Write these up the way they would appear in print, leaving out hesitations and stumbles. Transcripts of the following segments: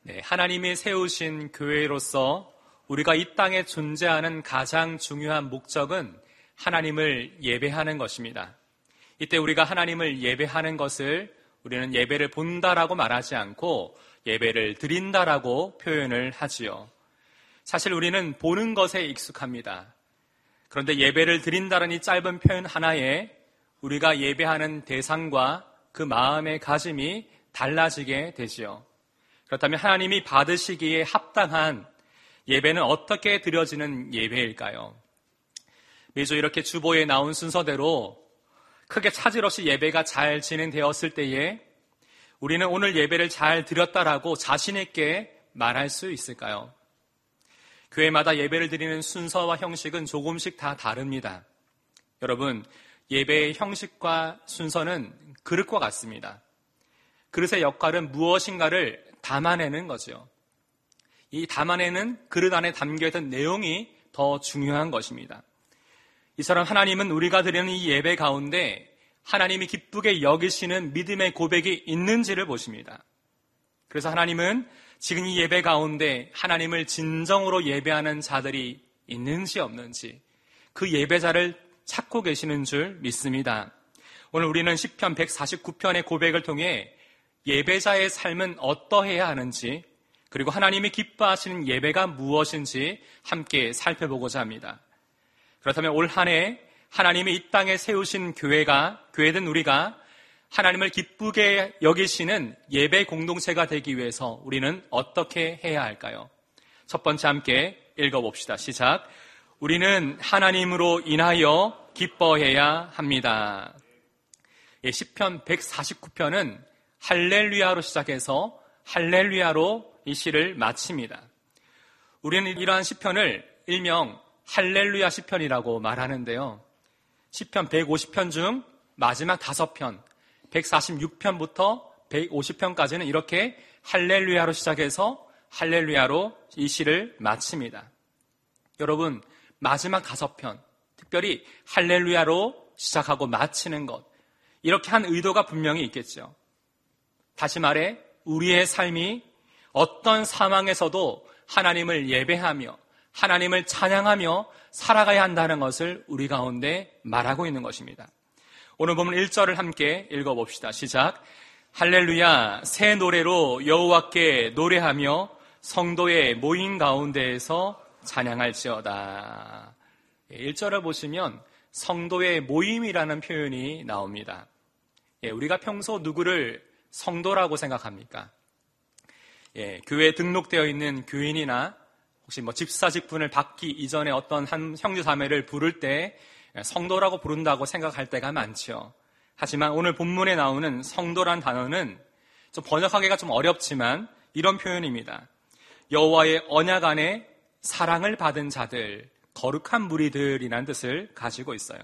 하나님이 세우신 교회로서 우리가 이 땅에 존재하는 가장 중요한 목적은 하나님을 예배하는 것입니다. 이때 우리가 하나님을 예배하는 것을 우리는 예배를 본다라고 말하지 않고 예배를 드린다라고 표현을 하지요. 사실 우리는 보는 것에 익숙합니다. 그런데 예배를 드린다는 이 짧은 표현 하나에 우리가 예배하는 대상과 그 마음의 가짐이 달라지게 되지요. 그렇다면 하나님이 받으시기에 합당한 예배는 어떻게 드려지는 예배일까요? 매주 이렇게 주보에 나온 순서대로 크게 차질 없이 예배가 잘 진행되었을 때에 우리는 오늘 예배를 잘 드렸다라고 자신 있게 말할 수 있을까요? 교회마다 예배를 드리는 순서와 형식은 조금씩 다 다릅니다. 여러분, 예배의 형식과 순서는 그릇과 같습니다. 그릇의 역할은 무엇인가를 담아내는 거죠. 이 담아내는 그릇 안에 담겨있던 내용이 더 중요한 것입니다. 이처럼 하나님은 우리가 드리는 이 예배 가운데 하나님이 기쁘게 여기시는 믿음의 고백이 있는지를 보십니다. 그래서 하나님은 지금 이 예배 가운데 하나님을 진정으로 예배하는 자들이 있는지 없는지 그 예배자를 찾고 계시는 줄 믿습니다. 오늘 우리는 시편 149편의 고백을 통해 예배자의 삶은 어떠해야 하는지 그리고 하나님이 기뻐하시는 예배가 무엇인지 함께 살펴보고자 합니다. 그렇다면 올 한 해 하나님이 이 땅에 세우신 교회된 우리가 하나님을 기쁘게 여기시는 예배 공동체가 되기 위해서 우리는 어떻게 해야 할까요? 첫 번째 함께 읽어봅시다. 시작. 우리는 하나님으로 인하여 기뻐해야 합니다. 시편 149편은 할렐루야로 시작해서 할렐루야로 이 시를 마칩니다. 우리는 이러한 시편을 일명 할렐루야 시편이라고 말하는데요. 시편 150편 중 마지막 5편, 146편부터 150편까지는 이렇게 할렐루야로 시작해서 할렐루야로 이 시를 마칩니다. 여러분, 마지막 5편, 특별히 할렐루야로 시작하고 마치는 것, 이렇게 한 의도가 분명히 있겠죠. 다시 말해 우리의 삶이 어떤 상황에서도 하나님을 예배하며 하나님을 찬양하며 살아가야 한다는 것을 우리 가운데 말하고 있는 것입니다. 오늘 보면 1절을 함께 읽어봅시다. 시작. 할렐루야, 새 노래로 여호와께 노래하며 성도의 모임 가운데에서 찬양할지어다. 1절을 보시면 성도의 모임이라는 표현이 나옵니다. 우리가 평소 누구를 성도라고 생각합니까? 교회에 등록되어 있는 교인이나 혹시 집사 직분을 받기 이전에 어떤 한 형제 자매를 부를 때 성도라고 부른다고 생각할 때가 많죠. 하지만 오늘 본문에 나오는 성도란 단어는 좀 번역하기가 좀 어렵지만 이런 표현입니다. 여호와의 언약 안에 사랑을 받은 자들, 거룩한 무리들이라는 뜻을 가지고 있어요.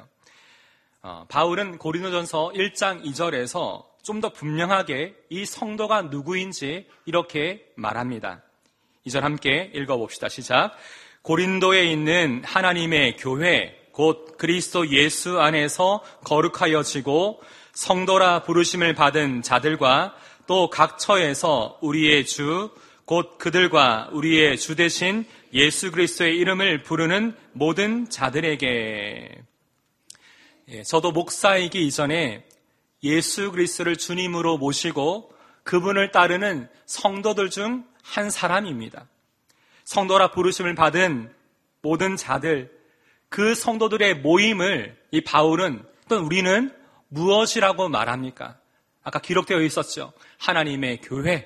바울은 고린도전서 1장 2절에서 좀 더 분명하게 이 성도가 누구인지 이렇게 말합니다. 2절 함께 읽어봅시다. 시작. 고린도에 있는 하나님의 교회 곧 그리스도 예수 안에서 거룩하여지고 성도라 부르심을 받은 자들과 또 각 처에서 우리의 주 곧 그들과 우리의 주 되신 예수 그리스도의 이름을 부르는 모든 자들에게. 저도 목사이기 이전에 예수 그리스도를 주님으로 모시고 그분을 따르는 성도들 중 한 사람입니다. 성도라 부르심을 받은 모든 자들, 그 성도들의 모임을 이 바울은 또 우리는 무엇이라고 말합니까? 아까 기록되어 있었죠. 하나님의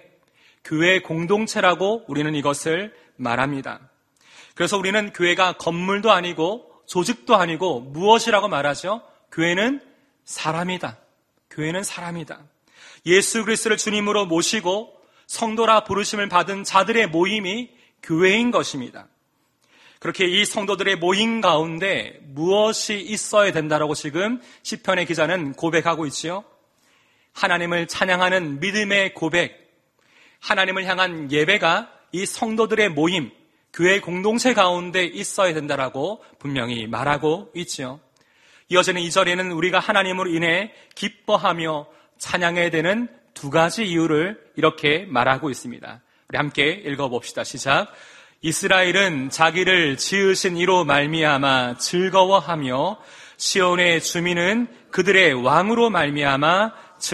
교회 공동체라고 우리는 이것을 말합니다. 그래서 우리는 교회가 건물도 아니고 조직도 아니고 무엇이라고 말하죠? 교회는 사람이다. 교회는 사람이다. 예수 그리스도를 주님으로 모시고 성도라 부르심을 받은 자들의 모임이 교회인 것입니다. 그렇게 이 성도들의 모임 가운데 무엇이 있어야 된다라고 지금 시편의 기자는 고백하고 있지요. 하나님을 찬양하는 믿음의 고백, 하나님을 향한 예배가 이 성도들의 모임, 교회 공동체 가운데 있어야 된다라고 분명히 말하고 있지요. 이어지는 2절에는 우리가 하나님으로 인해 기뻐하며 찬양해야 되는 두 가지 이유를 이렇게 말하고 있습니다. 우리 함께 읽어봅시다. 시작. 이스라엘은 자기를 지으신 이로 말미암아 즐거워하며 시온의 주민은 그들의 왕으로 말미암아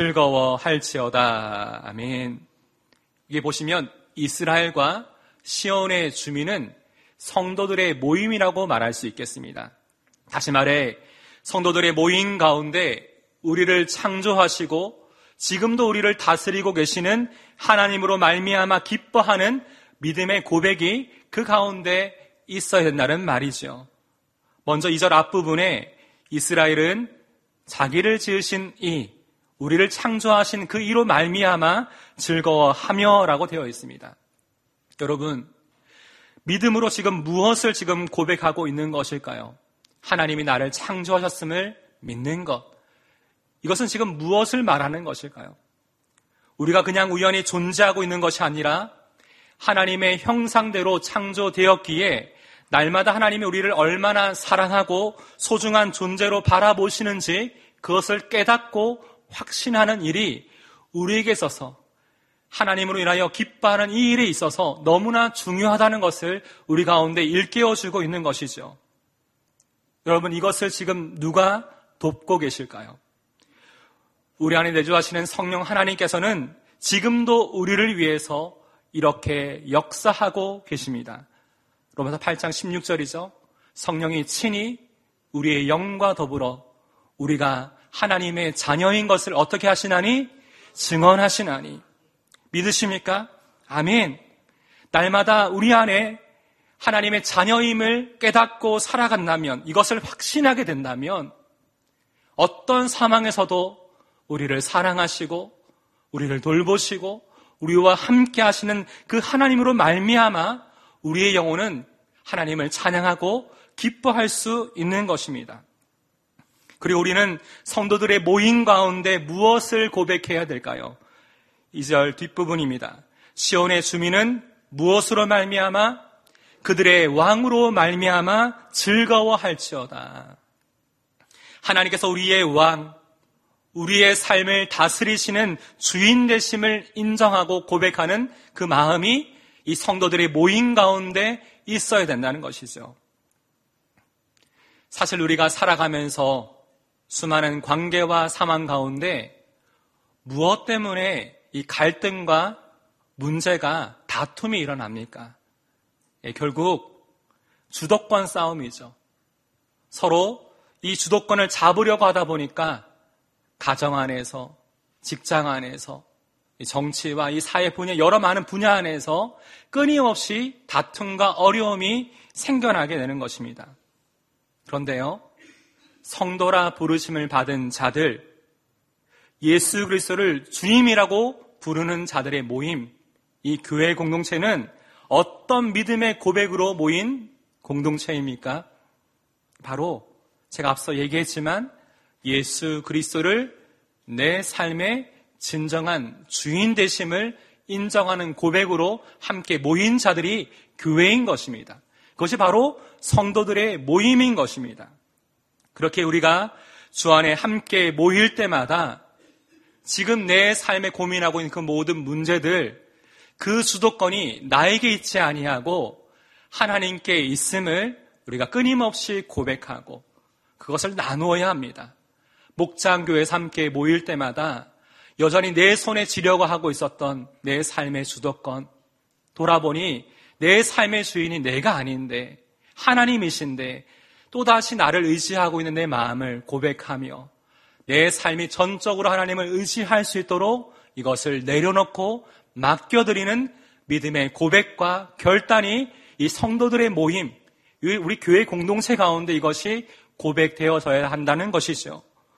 즐거워할지어다. 아멘. 이게 보시면 이스라엘과 시온의 주민은 성도들의 모임이라고 말할 수 있겠습니다. 다시 말해 성도들의 모임 가운데 우리를 창조하시고 지금도 우리를 다스리고 계시는 하나님으로 말미암아 기뻐하는 믿음의 고백이 그 가운데 있어야 된다는 말이죠. 먼저 2절 앞부분에 이스라엘은 자기를 지으신 이, 우리를 창조하신 그 이로 말미암아 즐거워하며 라고 되어 있습니다. 여러분, 믿음으로 지금 무엇을 지금 고백하고 있는 것일까요? 하나님이 나를 창조하셨음을 믿는 것. 이것은 지금 무엇을 말하는 것일까요? 우리가 그냥 우연히 존재하고 있는 것이 아니라 하나님의 형상대로 창조되었기에 날마다 하나님이 우리를 얼마나 사랑하고 소중한 존재로 바라보시는지 그것을 깨닫고 확신하는 일이 우리에게 있어서 하나님으로 인하여 기뻐하는 이 일에 있어서 너무나 중요하다는 것을 우리 가운데 일깨워주고 있는 것이죠. 여러분, 이것을 지금 누가 돕고 계실까요? 우리 안에 내주하시는 성령 하나님께서는 지금도 우리를 위해서 이렇게 역사하고 계십니다. 로마서 8장 16절이죠. 성령이 친히 우리의 영과 더불어 우리가 하나님의 자녀인 것을 어떻게 하시나니? 증언하시나니. 믿으십니까? 아멘. 날마다 우리 안에 하나님의 자녀임을 깨닫고 살아간다면, 이것을 확신하게 된다면 어떤 상황에서도 우리를 사랑하시고 우리를 돌보시고 우리와 함께 하시는 그 하나님으로 말미암아 우리의 영혼은 하나님을 찬양하고 기뻐할 수 있는 것입니다. 그리고 우리는 성도들의 모임 가운데 무엇을 고백해야 될까요? 2절 뒷부분입니다. 시온의 주민은 무엇으로 말미암아? 그들의 왕으로 말미암아 즐거워할지어다. 하나님께서 우리의 왕, 우리의 삶을 다스리시는 주인 되심을 인정하고 고백하는 그 마음이 이 성도들의 모임 가운데 있어야 된다는 것이죠. 사실 우리가 살아가면서 수많은 관계와 상황 가운데 무엇 때문에 이 갈등과 문제가 다툼이 일어납니까? 결국 주도권 싸움이죠. 서로 이 주도권을 잡으려고 하다 보니까 가정 안에서, 직장 안에서, 정치와 이 사회 분야, 여러 많은 분야 안에서 끊임없이 다툼과 어려움이 생겨나게 되는 것입니다. 그런데요, 성도라 부르심을 받은 자들, 예수 그리스도를 주님이라고 부르는 자들의 모임, 이 교회 공동체는 어떤 믿음의 고백으로 모인 공동체입니까? 바로 제가 앞서 얘기했지만 예수 그리스도를 내 삶의 진정한 주인 되심을 인정하는 고백으로 함께 모인 자들이 교회인 것입니다. 그것이 바로 성도들의 모임인 것입니다. 그렇게 우리가 주 안에 함께 모일 때마다 지금 내 삶에 고민하고 있는 그 모든 문제들, 그 주도권이 나에게 있지 아니하고 하나님께 있음을 우리가 끊임없이 고백하고 그것을 나누어야 합니다. 목장교회에서 함께 모일 때마다 여전히 내 손에 쥐려고 하고 있었던 내 삶의 주도권, 돌아보니 내 삶의 주인이 내가 아닌데 하나님이신데 또다시 나를 의지하고 있는 내 마음을 고백하며 내 삶이 전적으로 하나님을 의지할 수 있도록 이것을 내려놓고 맡겨드리는 믿음의 고백과 결단이 이 성도들의 모임, 우리 교회 공동체 가운데 이것이 고백되어져야 한다는 것이죠.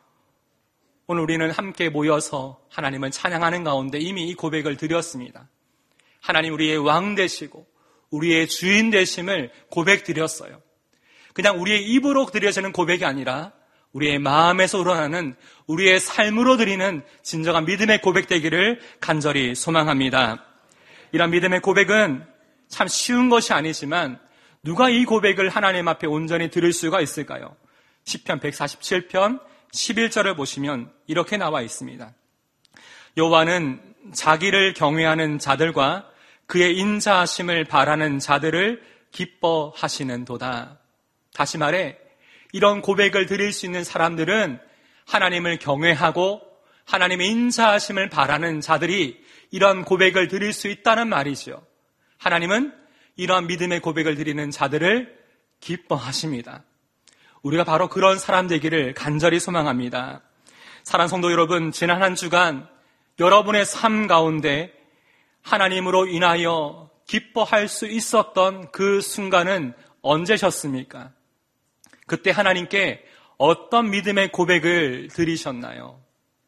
오늘 우리는 함께 모여서 하나님을 찬양하는 가운데 이미 이 고백을 드렸습니다. 하나님 우리의 왕 되시고 우리의 주인 되심을 고백드렸어요. 그냥 우리의 입으로 드려지는 고백이 아니라 우리의 마음에서 우러나는 우리의 삶으로 드리는 진정한 믿음의 고백되기를 간절히 소망합니다. 이런 믿음의 고백은 참 쉬운 것이 아니지만 누가 이 고백을 하나님 앞에 온전히 들을 수가 있을까요? 시편 147편 11절을 보시면 이렇게 나와 있습니다. 여호와는 자기를 경외하는 자들과 그의 인자하심을 바라는 자들을 기뻐하시는도다. 다시 말해 이런 고백을 드릴 수 있는 사람들은 하나님을 경외하고 하나님의 인자하심을 바라는 자들이 이런 고백을 드릴 수 있다는 말이죠. 하나님은 이러한 믿음의 고백을 드리는 자들을 기뻐하십니다. 우리가 바로 그런 사람 되기를 간절히 소망합니다. 사랑하는 성도 여러분, 지난 한 주간 여러분의 삶 가운데 하나님으로 인하여 기뻐할 수 있었던 그 순간은 언제셨습니까? 그때 하나님께 어떤 믿음의 고백을 드리셨나요?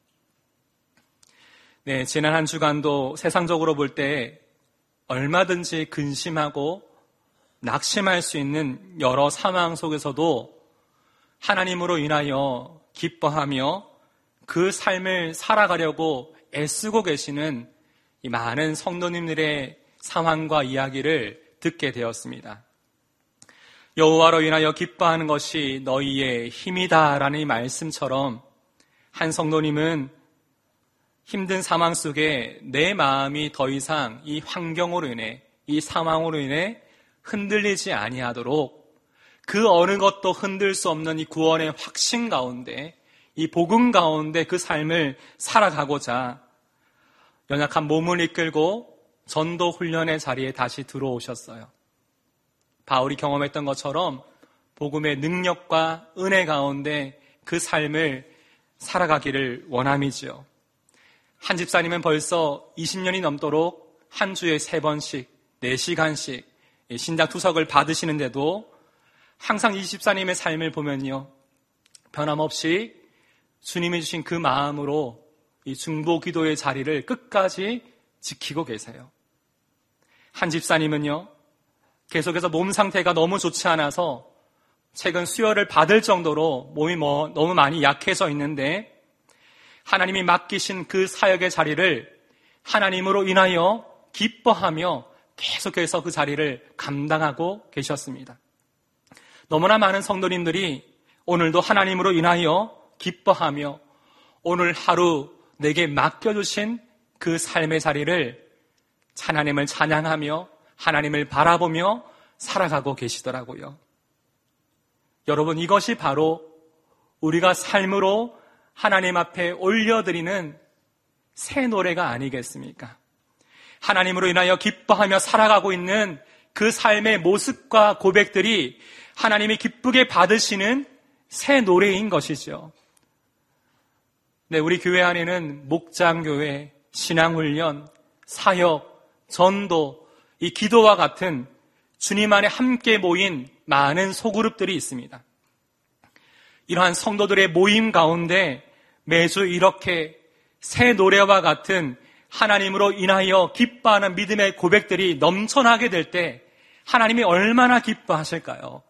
네, 지난 한 주간도 세상적으로 볼 때 얼마든지 근심하고 낙심할 수 있는 여러 상황 속에서도 하나님으로 인하여 기뻐하며 그 삶을 살아가려고 애쓰고 계시는 이 많은 성도님들의 상황과 이야기를 듣게 되었습니다. 여호와로 인하여 기뻐하는 것이 너희의 힘이다라는 이 말씀처럼 한 성도님은 힘든 상황 속에 내 마음이 더 이상 이 환경으로 인해 이 상황으로 인해 흔들리지 아니하도록 그 어느 것도 흔들 수 없는 이 구원의 확신 가운데 이 복음 가운데 그 삶을 살아가고자 연약한 몸을 이끌고 전도 훈련의 자리에 다시 들어오셨어요. 바울이 경험했던 것처럼 복음의 능력과 은혜 가운데 그 삶을 살아가기를 원함이지요. 한 집사님은 벌써 20년이 넘도록 한 주에 3번씩 4시간씩 신장 투석을 받으시는데도 항상 이 집사님의 삶을 보면요, 변함없이 주님이 주신 그 마음으로 이 중보 기도의 자리를 끝까지 지키고 계세요. 한 집사님은요, 계속해서 몸 상태가 너무 좋지 않아서 최근 수혈을 받을 정도로 몸이 너무 많이 약해져 있는데 하나님이 맡기신 그 사역의 자리를 하나님으로 인하여 기뻐하며 계속해서 그 자리를 감당하고 계셨습니다. 너무나 많은 성도님들이 오늘도 하나님으로 인하여 기뻐하며 오늘 하루 내게 맡겨주신 그 삶의 자리를 하나님을 찬양하며 하나님을 바라보며 살아가고 계시더라고요. 여러분, 이것이 바로 우리가 삶으로 하나님 앞에 올려드리는 새 노래가 아니겠습니까? 하나님으로 인하여 기뻐하며 살아가고 있는 그 삶의 모습과 고백들이 하나님이 기쁘게 받으시는 새 노래인 것이죠. 네, 우리 교회 안에는 목장교회, 신앙훈련, 사역, 전도, 이 기도와 같은 주님 안에 함께 모인 많은 소그룹들이 있습니다. 이러한 성도들의 모임 가운데 매주 이렇게 새 노래와 같은 하나님으로 인하여 기뻐하는 믿음의 고백들이 넘쳐나게 될 때 하나님이 얼마나 기뻐하실까요?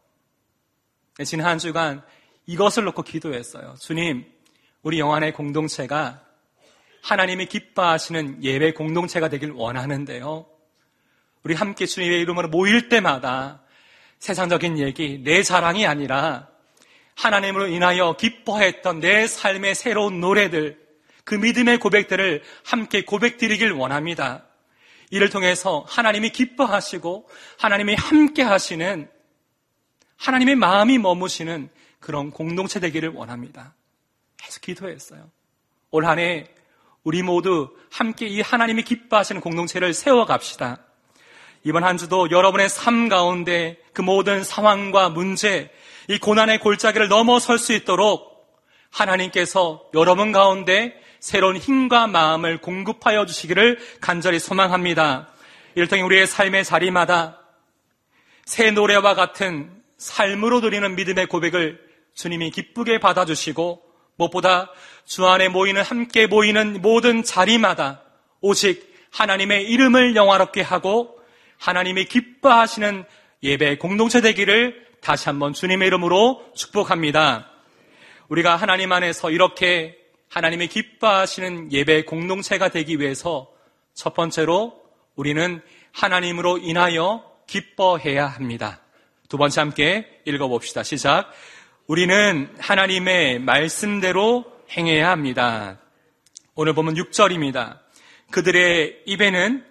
지난 한 주간 이것을 놓고 기도했어요. 주님, 우리 영안의 공동체가 하나님이 기뻐하시는 예배 공동체가 되길 원하는데요, 우리 함께 주님의 이름으로 모일 때마다 세상적인 얘기, 내 자랑이 아니라 하나님으로 인하여 기뻐했던 내 삶의 새로운 노래들, 그 믿음의 고백들을 함께 고백드리길 원합니다. 이를 통해서 하나님이 기뻐하시고 하나님이 함께 하시는 하나님의 마음이 머무시는 그런 공동체 되기를 원합니다. 계속 기도했어요. 올 한 해 우리 모두 함께 이 하나님이 기뻐하시는 공동체를 세워갑시다. 이번 한 주도 여러분의 삶 가운데 그 모든 상황과 문제, 이 고난의 골짜기를 넘어설 수 있도록 하나님께서 여러분 가운데 새로운 힘과 마음을 공급하여 주시기를 간절히 소망합니다. 이를 통해 우리의 삶의 자리마다 새 노래와 같은 삶으로 드리는 믿음의 고백을 주님이 기쁘게 받아주시고 무엇보다 주 안에 모이는 함께 모이는 모든 자리마다 오직 하나님의 이름을 영화롭게 하고 하나님이 기뻐하시는 예배 공동체 되기를 다시 한번 주님의 이름으로 축복합니다. 우리가 하나님 안에서 이렇게 하나님이 기뻐하시는 예배 공동체가 되기 위해서 첫 번째로 우리는 하나님으로 인하여 기뻐해야 합니다. 두 번째 함께 읽어봅시다. 시작. 우리는 하나님의 말씀대로 행해야 합니다. 오늘 보면 6절입니다. 그들의 입에는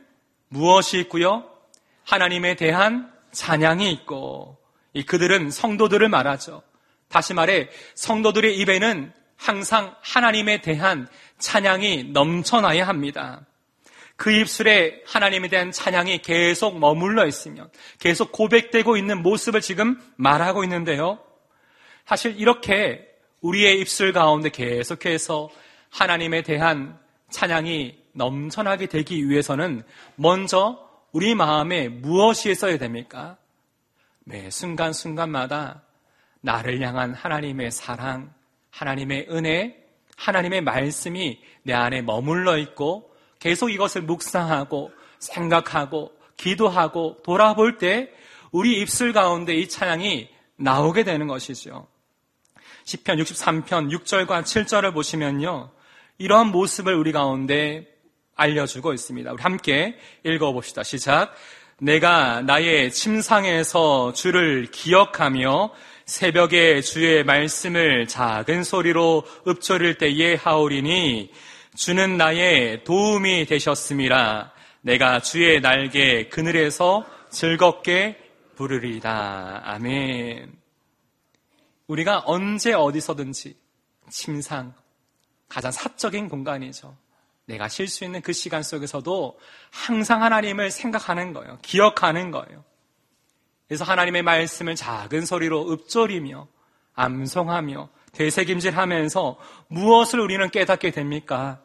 무엇이 있고요? 하나님에 대한 찬양이 있고, 그들은 성도들을 말하죠. 다시 말해 성도들의 입에는 항상 하나님에 대한 찬양이 넘쳐나야 합니다. 그 입술에 하나님에 대한 찬양이 계속 머물러 있으면, 계속 고백되고 있는 모습을 지금 말하고 있는데요. 사실 이렇게 우리의 입술 가운데 계속해서 하나님에 대한 찬양이 넘쳐나게 되기 위해서는 먼저 우리 마음에 무엇이 있어야 됩니까? 매 순간순간마다 나를 향한 하나님의 사랑, 하나님의 은혜, 하나님의 말씀이 내 안에 머물러 있고 계속 이것을 묵상하고 생각하고 기도하고 돌아볼 때 우리 입술 가운데 이 찬양이 나오게 되는 것이죠. 시편 63편 6절과 7절을 보시면요, 이러한 모습을 우리 가운데 알려주고 있습니다. 우리 함께 읽어봅시다. 시작. 내가 나의 침상에서 주를 기억하며 새벽에 주의 말씀을 작은 소리로 읊조릴 때에 하오리니 주는 나의 도움이 되셨음이라. 내가 주의 날개 그늘에서 즐겁게 부르리다. 아멘. 우리가 언제 어디서든지 침상, 가장 사적인 공간이죠. 내가 쉴 수 있는 그 시간 속에서도 항상 하나님을 생각하는 거예요. 기억하는 거예요. 그래서 하나님의 말씀을 작은 소리로 읊조리며 암송하며 되새김질하면서 무엇을 우리는 깨닫게 됩니까?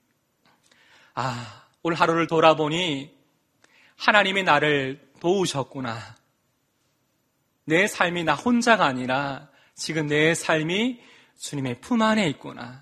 올 하루를 돌아보니 하나님이 나를 도우셨구나. 내 삶이 나 혼자가 아니라 지금 내 삶이 주님의 품 안에 있구나.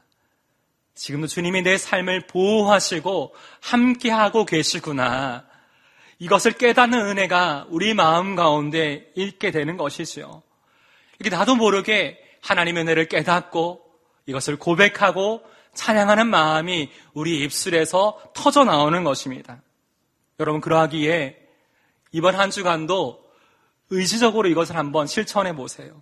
지금도 주님이 내 삶을 보호하시고 함께하고 계시구나. 이것을 깨닫는 은혜가 우리 마음 가운데 있게 되는 것이죠. 이렇게 나도 모르게 하나님의 은혜를 깨닫고 이것을 고백하고 찬양하는 마음이 우리 입술에서 터져 나오는 것입니다. 여러분, 그러하기에 이번 한 주간도 의지적으로 이것을 한번 실천해 보세요.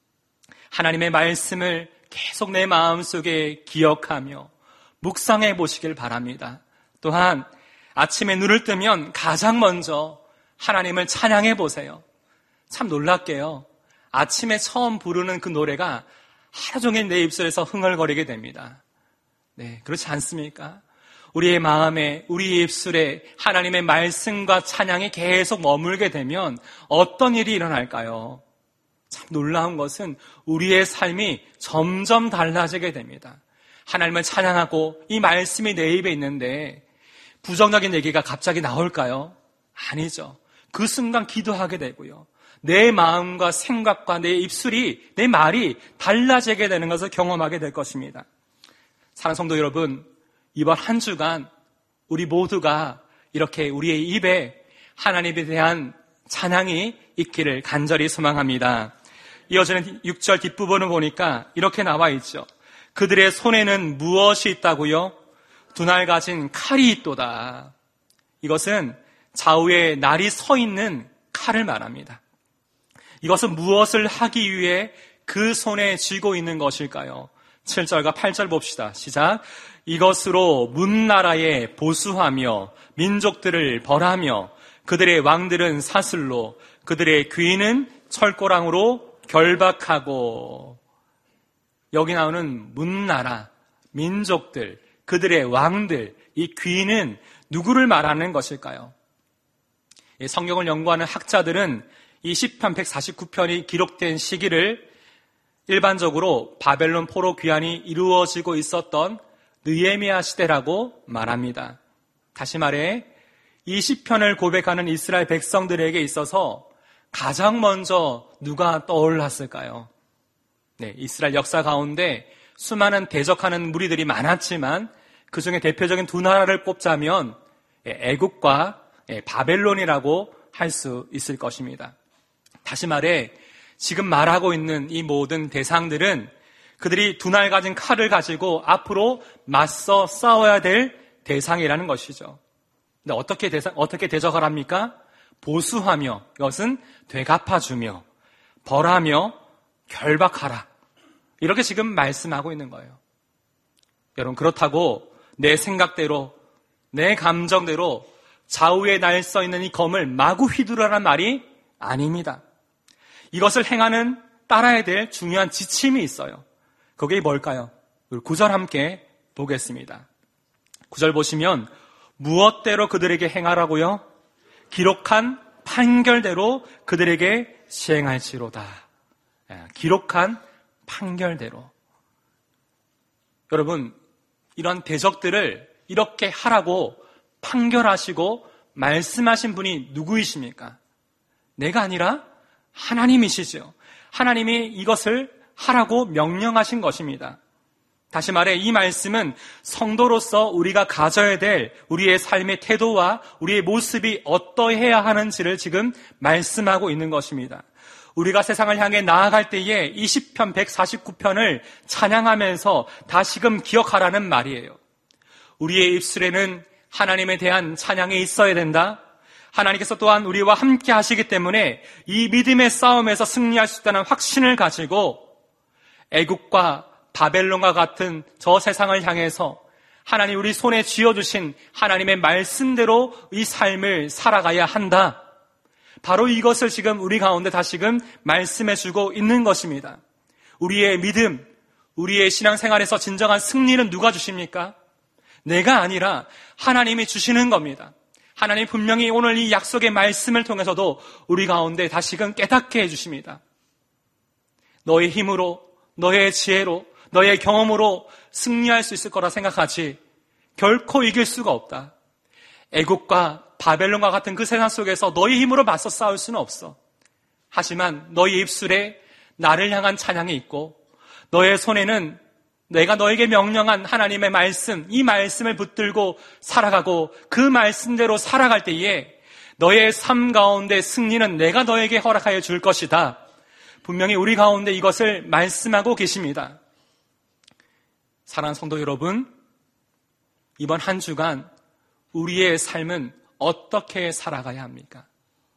하나님의 말씀을 계속 내 마음속에 기억하며 묵상해 보시길 바랍니다. 또한 아침에 눈을 뜨면 가장 먼저 하나님을 찬양해 보세요. 참 놀랍게요. 아침에 처음 부르는 그 노래가 하루 종일 내 입술에서 흥얼거리게 됩니다. 네, 그렇지 않습니까? 우리의 마음에, 우리의 입술에 하나님의 말씀과 찬양이 계속 머물게 되면 어떤 일이 일어날까요? 참 놀라운 것은 우리의 삶이 점점 달라지게 됩니다. 하나님을 찬양하고 이 말씀이 내 입에 있는데 부정적인 얘기가 갑자기 나올까요? 아니죠. 그 순간 기도하게 되고요. 내 마음과 생각과 내 입술이, 내 말이 달라지게 되는 것을 경험하게 될 것입니다. 사랑하는 성도 여러분, 이번 한 주간 우리 모두가 이렇게 우리의 입에 하나님에 대한 찬양이 있기를 간절히 소망합니다. 이어지는 6절 뒷부분을 보니까 이렇게 나와 있죠. 그들의 손에는 무엇이 있다고요? 두 날 가진 칼이 있도다. 이것은 좌우에 날이 서 있는 칼을 말합니다. 이것은 무엇을 하기 위해 그 손에 쥐고 있는 것일까요? 7절과 8절 봅시다. 시작. 이것으로 문나라에 보수하며 민족들을 벌하며 그들의 왕들은 사슬로 그들의 귀인은 철고랑으로 결박하고. 여기 나오는 문나라, 민족들, 그들의 왕들, 이 귀인은 누구를 말하는 것일까요? 성경을 연구하는 학자들은 이 시편 149편이 기록된 시기를 일반적으로 바벨론 포로 귀환이 이루어지고 있었던 느헤미야 시대라고 말합니다. 다시 말해 이 시편을 고백하는 이스라엘 백성들에게 있어서 가장 먼저 누가 떠올랐을까요? 네, 이스라엘 역사 가운데 수많은 대적하는 무리들이 많았지만 그 중에 대표적인 두 나라를 꼽자면 애국과 바벨론이라고 할 수 있을 것입니다. 다시 말해 지금 말하고 있는 이 모든 대상들은 그들이 두 날 가진 칼을 가지고 앞으로 맞서 싸워야 될 대상이라는 것이죠. 근데 어떻게 대적을 합니까? 보수하며, 이것은 되갚아주며, 벌하며, 결박하라. 이렇게 지금 말씀하고 있는 거예요. 여러분, 그렇다고 내 생각대로, 내 감정대로 좌우에 날 써 있는 이 검을 마구 휘두르라는 말이 아닙니다. 이것을 행하는 따라야 될 중요한 지침이 있어요. 그게 뭘까요? 9절 함께 보겠습니다. 9절 보시면 무엇대로 그들에게 행하라고요? 기록한 판결대로 그들에게 시행할지로다. 기록한 판결대로. 여러분, 이런 대적들을 이렇게 하라고 판결하시고 말씀하신 분이 누구이십니까? 내가 아니라 하나님이시죠. 하나님이 이것을 하라고 명령하신 것입니다. 다시 말해 이 말씀은 성도로서 우리가 가져야 될 우리의 삶의 태도와 우리의 모습이 어떠해야 하는지를 지금 말씀하고 있는 것입니다. 우리가 세상을 향해 나아갈 때에 이 시편 149편을 찬양하면서 다시금 기억하라는 말이에요. 우리의 입술에는 하나님에 대한 찬양이 있어야 된다. 하나님께서 또한 우리와 함께 하시기 때문에 이 믿음의 싸움에서 승리할 수 있다는 확신을 가지고 애국과 바벨론과 같은 저 세상을 향해서 하나님 우리 손에 쥐어주신 하나님의 말씀대로 이 삶을 살아가야 한다. 바로 이것을 지금 우리 가운데 다시금 말씀해주고 있는 것입니다. 우리의 믿음, 우리의 신앙생활에서 진정한 승리는 누가 주십니까? 내가 아니라 하나님이 주시는 겁니다. 하나님 분명히 오늘 이 약속의 말씀을 통해서도 우리 가운데 다시금 깨닫게 해주십니다. 너의 힘으로, 너의 지혜로, 너의 경험으로 승리할 수 있을 거라 생각하지 결코 이길 수가 없다. 애국과 바벨론과 같은 그 세상 속에서 너의 힘으로 맞서 싸울 수는 없어. 하지만 너의 입술에 나를 향한 찬양이 있고 너의 손에는 내가 너에게 명령한 하나님의 말씀, 이 말씀을 붙들고 살아가고 그 말씀대로 살아갈 때에 너의 삶 가운데 승리는 내가 너에게 허락하여 줄 것이다. 분명히 우리 가운데 이것을 말씀하고 계십니다. 사랑하는 성도 여러분, 이번 한 주간 우리의 삶은 어떻게 살아가야 합니까?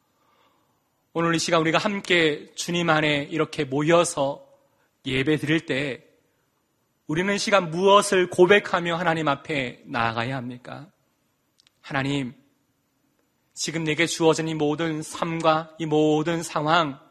오늘 이 시간 우리가 함께 주님 안에 이렇게 모여서 예배 드릴 때 우리는 이 시간 무엇을 고백하며 하나님 앞에 나아가야 합니까? 하나님, 지금 내게 주어진 이 모든 삶과 이 모든 상황,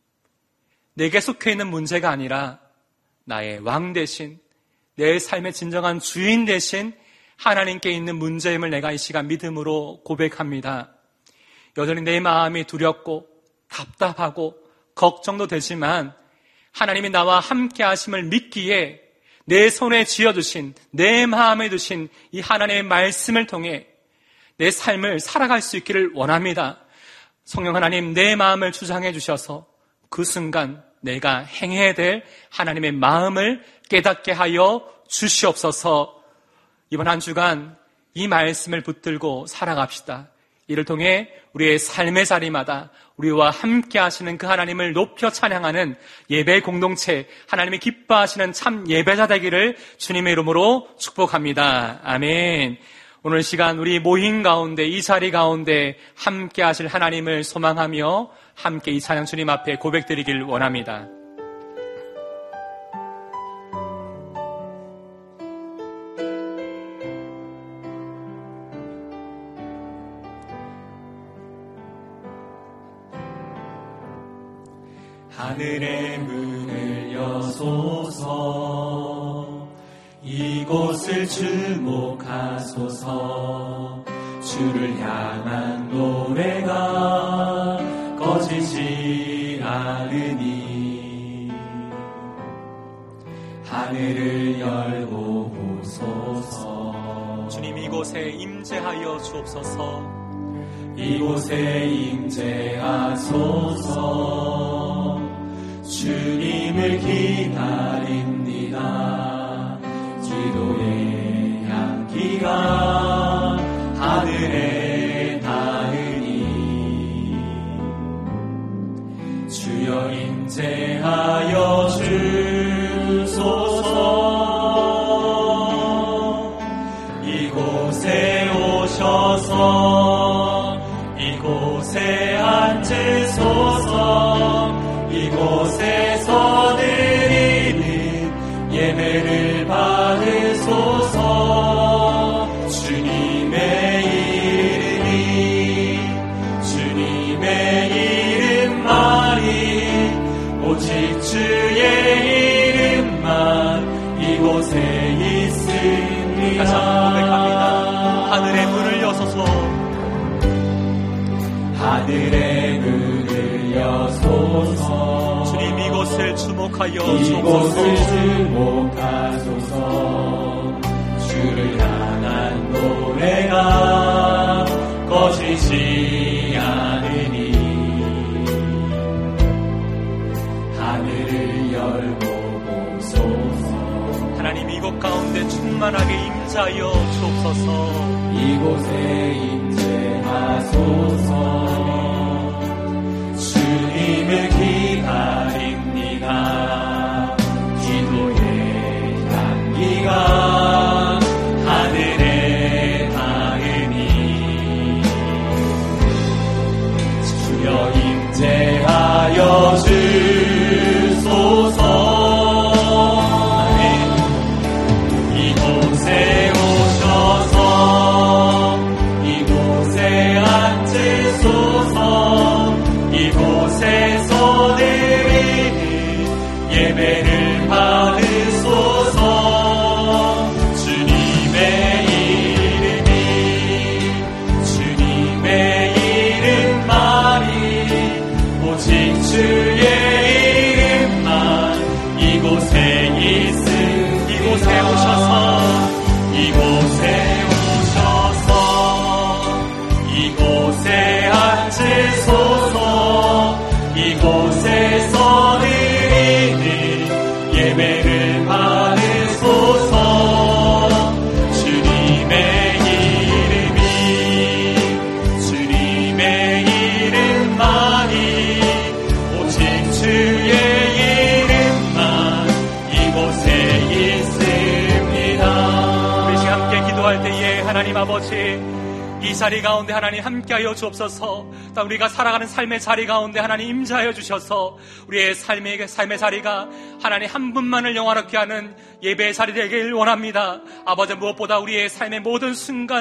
내게 속해 있는 문제가 아니라 나의 왕 대신 내 삶의 진정한 주인 대신 하나님께 있는 문제임을 내가 이 시간 믿음으로 고백합니다. 여전히 내 마음이 두렵고 답답하고 걱정도 되지만 하나님이 나와 함께 하심을 믿기에 내 손에 쥐어주신, 내 마음에 두신 이 하나님의 말씀을 통해 내 삶을 살아갈 수 있기를 원합니다. 성령 하나님, 내 마음을 주장해 주셔서 그 순간 내가 행해야 될 하나님의 마음을 깨닫게 하여 주시옵소서. 이번 한 주간 이 말씀을 붙들고 살아갑시다. 이를 통해 우리의 삶의 자리마다 우리와 함께 하시는 그 하나님을 높여 찬양하는 예배 공동체, 하나님이 기뻐하시는 참 예배자 되기를 주님의 이름으로 축복합니다. 아멘. 오늘 시간 우리 모임 가운데, 이 자리 가운데 함께 하실 하나님을 소망하며 함께 이 찬양 주님 앞에 고백드리길 원합니다. 하늘의 문을 여소서, 이곳을 주목하소서. 주를 향한 노래가 꺼지지 않으니 하늘을 열고 오소서. 주님, 이곳에 임재하여 주옵소서. 이곳에 임재하소서. 주님을 기다립니다. 기도의 향기가 하늘에 닿으니 주여 임재하여 주소서. 이곳에 오셔서 이곳에 앉으소서. 이곳에서 드리는 예배를 받으소서. 주님의 이름이 주님의 이름만이 오직 주의 이름만 이곳에 있습니다. 다시 한번 고백합니다. 하늘의 문을 여소서 하늘의 문을 여소서 주님 이곳을 주목하여 이곳을 주목하소서 주를 향한 노래가 꺼지지 않으니 하늘을 열고 보소서 하나님 이곳 가운데 충만하게 임재하여 주옵소서 이곳에 임재하소서 주님을 기다립니다 기도의 향기가 하늘에 닿으니 주여 임재하여 주소서 이곳에 오셔서 이곳에 앉으소서 이곳에서 드리는 예배를 받으소서 주님의 이름만이 오직 주의 이름만 이곳에 이곳에 오셔서 이곳에 앉으소서 이곳에서 드리는 예배를 받으소서 주님의 이름만이 오직 주의 이름만 이곳에 있습니다. 우리 시간 함께 기도할 때에 하나님 아버지 이 자리 가운데 하나님 함께하여 주옵소서. 또 우리가 살아가는 삶의 자리 가운데 하나님 임재하여 주셔서 우리의 삶의 자리가 하나님 한 분만을 영화롭게 하는 예배의 자리 되길 원합니다. 아버지 무엇보다 우리의 삶의 모든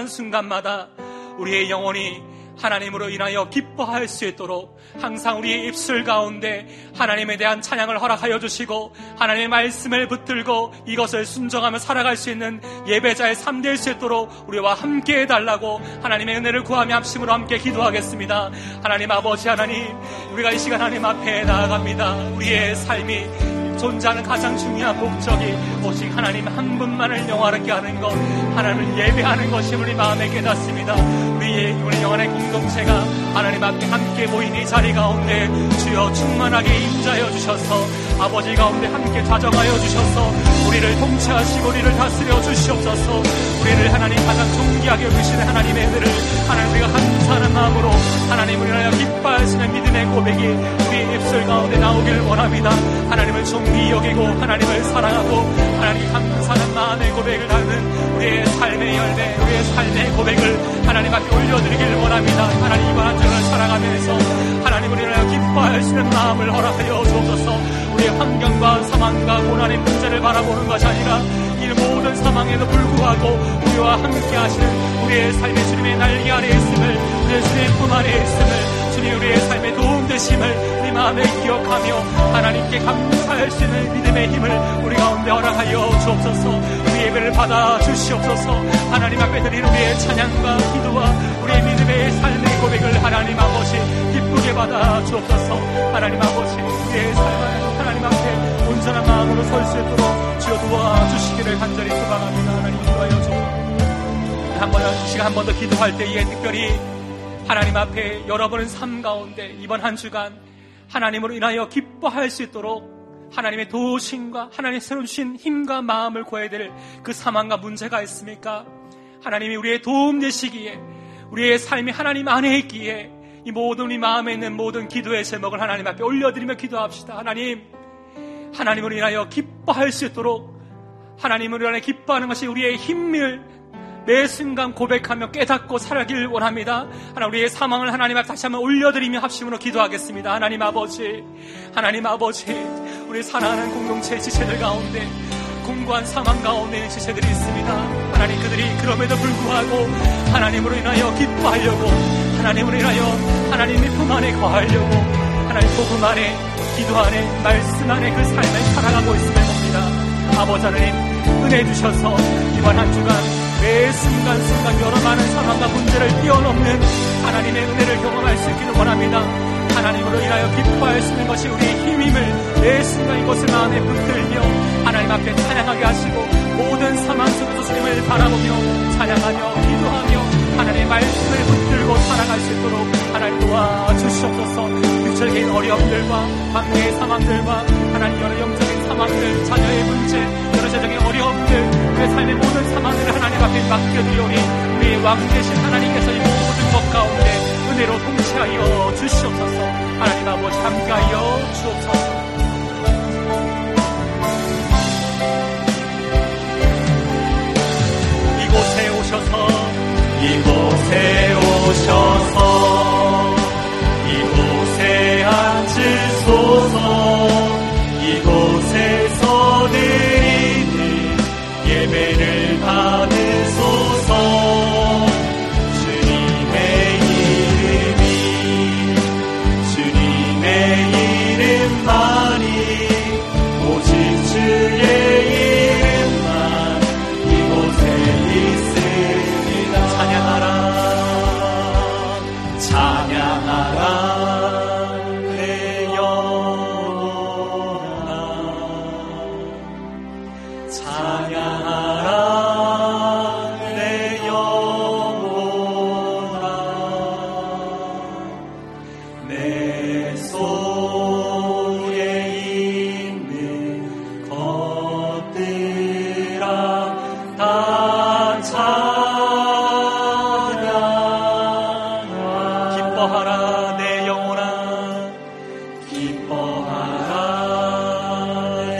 순간순간마다 우리의 영혼이 하나님으로 인하여 기뻐할 수 있도록 항상 우리의 입술 가운데 하나님에 대한 찬양을 허락하여 주시고 하나님의 말씀을 붙들고 이것을 순종하며 살아갈 수 있는 예배자의 삶 될 수 있도록 우리와 함께 해달라고 하나님의 은혜를 구하며 합심으로 함께 기도하겠습니다. 하나님 아버지 하나님 우리가 이 시간 하나님 앞에 나아갑니다. 우리의 삶이 존재하는 가장 중요한 목적이 오직 하나님 한 분만을 영화롭게 하는 것 하나님을 예배하는 것이 우리 마음에 깨닫습니다. 우리 영혼의 공동체가 하나님 앞에 함께 모인 이 자리 가운데 주여 충만하게 임재하여 주셔서 아버지 가운데 함께 다정하여 주셔서 우리를 통치하시고 우리를 다스려 주시옵소서. 우리를 하나님 가장 존귀하게 여기시는 하나님의 은혜를 하나님 우리가 감사하는 마음으로 하나님을 인하여 기뻐하시는 믿음의 고백이 우리 입술 가운데 나오기를 원합니다. 하나님을 존귀 여기고 하나님을 사랑하고 하나님 감사하는 마음의 고백을 하는 우리의 삶의 열매 우리의 삶의 고백을 하나님 앞에 올려드리기를 원합니다. 하나님 이번 한 주를 살아가면서 하나님을 인하여 기뻐하시는 마음을 허락하여 주옵소서. 우리의 환경과 상황과 고난의 문제를 바라보는 것이 아니라 이 모든 상황에도 불구하고 우리와 함께 하시는 우리의 삶의 주님의 날개 아래 있음을 우리의 주님의 품 아래 있음을 주님 우리의 삶의 도움 되심을 우리 마음에 기억하며 하나님께 감사할 수 있는 믿음의 힘을 우리 가운데 허락하여 주옵소서. 우리 예배를 받아 주시옵소서. 하나님 앞에 드리는 우리의 찬양과 기도와 우리의 믿음의 삶의 고백을 하나님 아버지 기쁘게 받아 주옵소서. 하나님 아버지 우리의 삶을 하나님 앞에 온전한 마음으로 설 수 있도록 주여 도와주시기를 간절히 소망합니다. 하나님 인도하여 주옵소서. 시간 한 번 더 기도할 때에 특별히 하나님 앞에 여러분의 삶 가운데 이번 한 주간 하나님으로 인하여 기뻐할 수 있도록 하나님의 도우심과 하나님의 새로운 주신 힘과 마음을 구해야 될 그 상황과 문제가 있습니까? 하나님이 우리의 도움 되시기에 우리의 삶이 하나님 안에 있기에 이 모든 우리 마음에 있는 모든 기도의 제목을 하나님 앞에 올려드리며 기도합시다. 하나님으로 인하여 기뻐할 수 있도록 하나님으로 인하여 기뻐하는 것이 우리의 힘을 매 순간 고백하며 깨닫고 살아가길 원합니다. 하나님 우리의 사망을 하나님 앞에 다시 한번 올려드리며 합심으로 기도하겠습니다. 하나님 아버지 우리 사랑하는 공동체 지체들 가운데 공고한 상황 가운데 있는 지체들이 있습니다. 하나님 그들이 그럼에도 불구하고 하나님으로 인하여 기뻐하려고 하나님을 인하여 하나님의 품 안에 거하려고 하나님 복음 안에, 기도 안에, 말씀 안에 그 삶을 살아가고 있음을 봅니다. 아버지 하나님, 은혜 주셔서 이번 한 주간 매 순간순간 여러 많은 상황과 문제를 뛰어넘는 하나님의 은혜를 경험할 수 있기를 원합니다. 하나님으로 인하여 기뻐할 수 있는 것이 우리의 힘임을 매 순간 이것을 마음에 붙들며 하나님 앞에 찬양하게 하시고 모든 상황 속에서 주님을 바라보며 찬양하며 기도하며 하나님의 말씀을 붙들고 살아갈 수 있도록 하나님 도와주시옵소서. 육체적인 어려움들과 관계의 상황들과 하나님 여러 영적인 상황들, 자녀의 문제, 여러 세상의 어려움들, 우리의 삶의 모든 상황들을 하나님 앞에 맡겨드리오니 우리의 왕 되신 하나님께서 이 모든 것 가운데 은혜로 통치하여 주시옵소서. 하나님 아버지 함께하여 주옵소서. 이곳에 오셔서 이곳에 앉으소서. 이곳에서 드리는 예배를 받으소서. 주님의 이름만이 오직 주의 이름만 이곳에 있습니다. 찬양하라 내 영혼아. 찬양하라 내 영혼아. 내 속에 있는 것들아 다 찬양하라. 기뻐하라 내 영혼아. 기뻐하라 내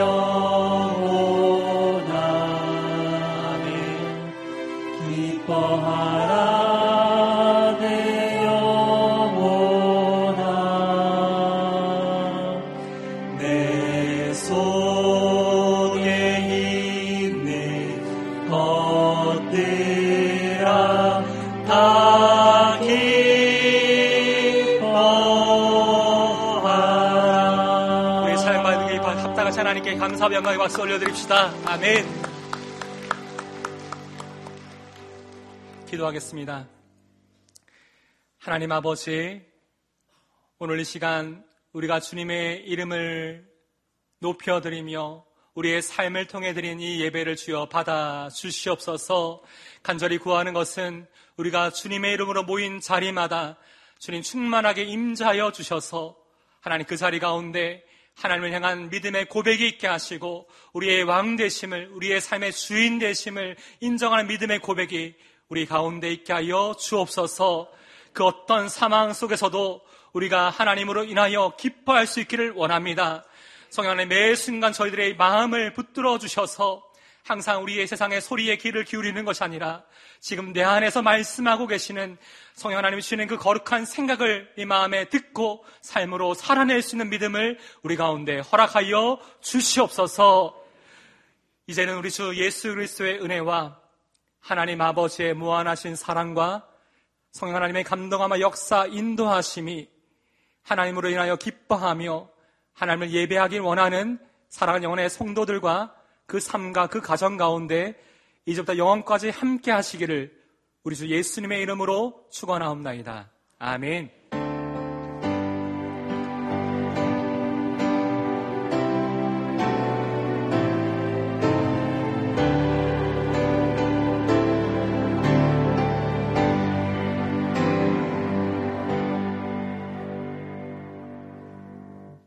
영혼아. 아멘. 기뻐하라 내 영혼아. 내 속에 있는 것들아 다 기뻐하라. 우리 삶과 능력이 합당하신 하나님께 감사와 영광의 박수 올려드립시다. 아멘. 기도하겠습니다. 하나님 아버지, 오늘 이 시간 우리가 주님의 이름을 높여드리며 우리의 삶을 통해 드린 이 예배를 주여 받아 주시옵소서. 간절히 구하는 것은 우리가 주님의 이름으로 모인 자리마다 주님 충만하게 임재하여 주셔서 하나님 그 자리 가운데 하나님을 향한 믿음의 고백이 있게 하시고 우리의 왕 되심을, 우리의 삶의 주인 되심을 인정하는 믿음의 고백이 우리 가운데 있게 하여 주옵소서. 그 어떤 상황 속에서도 우리가 하나님으로 인하여 기뻐할 수 있기를 원합니다. 성령 하나님, 매 순간 저희들의 마음을 붙들어 주셔서 항상 우리의 세상의 소리에 귀를 기울이는 것이 아니라 지금 내 안에서 말씀하고 계시는 성령 하나님이 주시는 그 거룩한 생각을 이 마음에 듣고 삶으로 살아낼 수 있는 믿음을 우리 가운데 허락하여 주시옵소서. 이제는 우리 주 예수 그리스도의 은혜와 하나님 아버지의 무한하신 사랑과 성령 하나님의 감동하며 역사 인도하심이 하나님으로 인하여 기뻐하며 하나님을 예배하길 원하는 사랑하는 영혼의 성도들과 그 삶과 그 가정 가운데 이제부터 영원까지 함께 하시기를 우리 주 예수님의 이름으로 축원하옵나이다. 아멘.